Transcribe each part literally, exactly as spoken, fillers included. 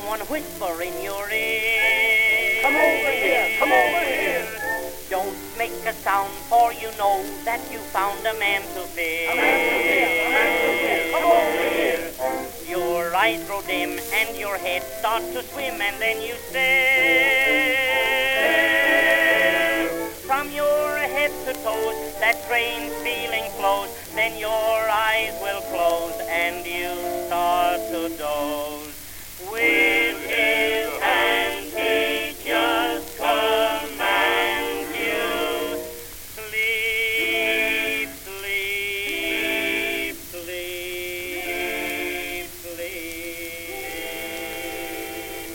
someone whisper in your ear. Come over here, come over here. Don't make a sound, for you know that you found a man to fear. A man to fear, a man to fear. Come over here. Your eyes grow dim and your head starts to swim, and then you stare. From your head to toes, that strange feeling flows. Then your eyes will close and you start to doze. With his hand he just commands you, sleep, sleep, sleep, sleep.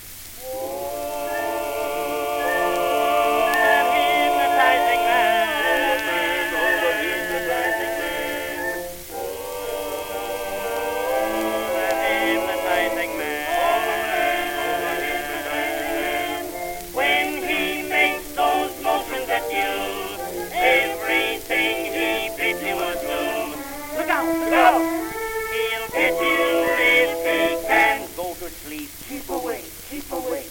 That hypnotizing man, that hypnotizing man. When he makes those motions at you, everything he bids you will do. Look out, look out! He'll get you if he can. Go to sleep. Keep awake, keep awake.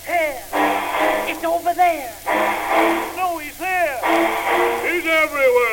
It's over there. No, he's here. He's everywhere.